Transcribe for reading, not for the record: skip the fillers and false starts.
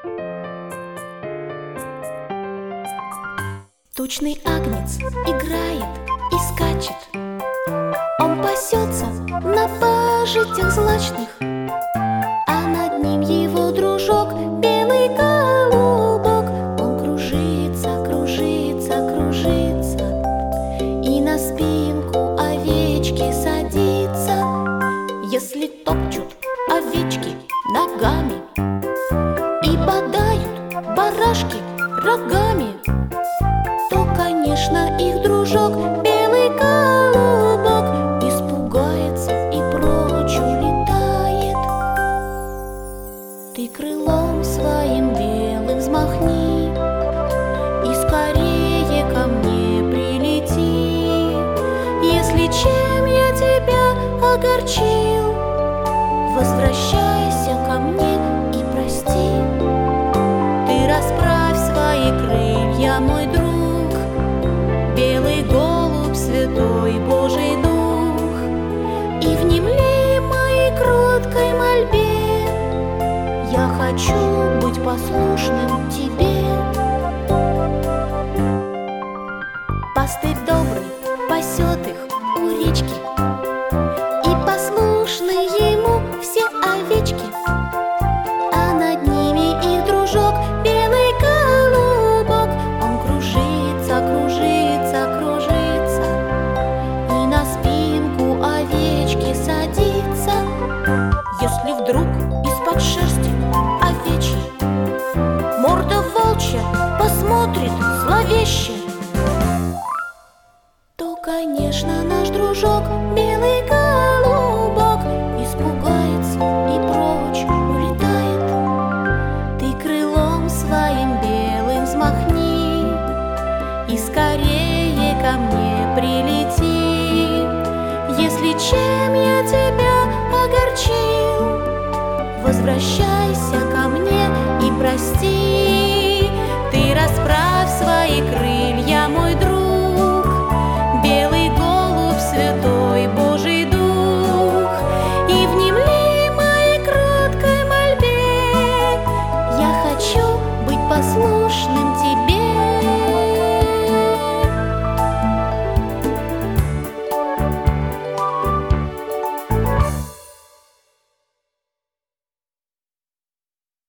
Тучный агнец играет и скачет, он пасется на пажитях злачных, а над ним его дружок, белый голубок. Он кружится, кружится, кружится и на спинку овечки садится. Если топчут овечки ногами и бодают барашки рогами, то, конечно, их дружок, белый голубок, испугается и прочь улетает. Ты крылом своим белым взмахни и скорее ко мне прилети. Если чем я тебя огорчил, возвращайся ко мне и прости. Ты расправь свои крылья, мой друг, белый голубь, святой Божий дух, и внемли моей кроткой мольбе. Я хочу быть послушным тебе. Пастырь добрый пасет их у речки, и послушны ему все овечки, а над ними их дружок, белый голубок. Он кружится, кружится, кружится и на спинку овечки садится. Если вдруг из-под шерсти овечьей морда волчья посмотрит зловеще, то, конечно, наш дружок, белый голубок, испугается и прочь улетает. Ты крылом своим белым взмахни и скорее ко мне прилети. Если чем я тебя огорчил, возвращайся ко мне и прости.